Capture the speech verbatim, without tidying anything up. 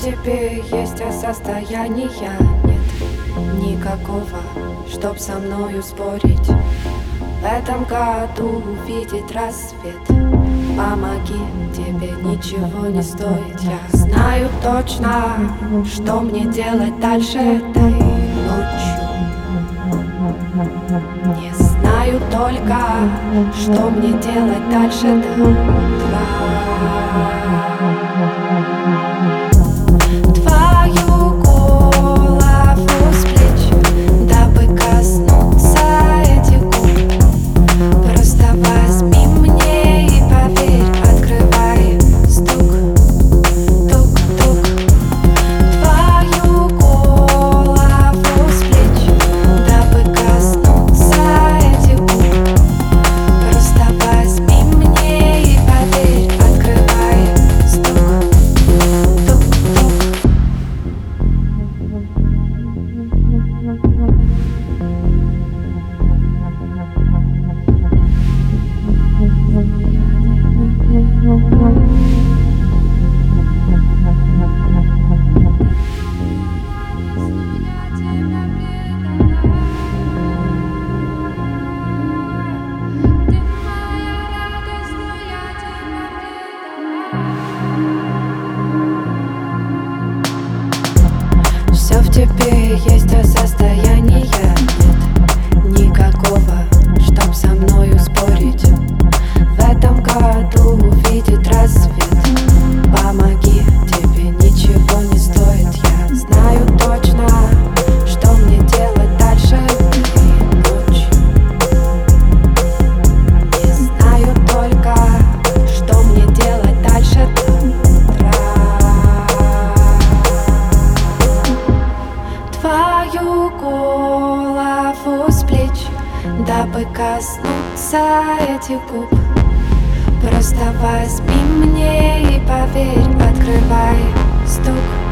тебе есть, а состояния нет никакого, чтоб со мною спорить. В этом году увидеть рассвет помоги, тебе ничего не стоит. Я знаю точно, что мне делать дальше этой ночью. Не знаю только, что мне делать дальше до утра. Твою голову с плеч, дабы коснуться этих губ. Просто возьми мне и поверь, открывай стук, тук-тук. Твою голову с плеч, дабы коснуться этих губ. Просто возьми мне и поверь, открывай стук, тук-тук. Все в тебе есть, а состояния нет никакого, чтоб со мною спорить. В этом году увидеть рассвет помоги, тебе ничего не стоит. Я знаю точно, что мне делать дальше этой ночью. Не знаю только, что мне делать дальше до утра. Твою голову с плеч, дабы коснуться этих губ. Просто возьми мне и поверь, открывай стук.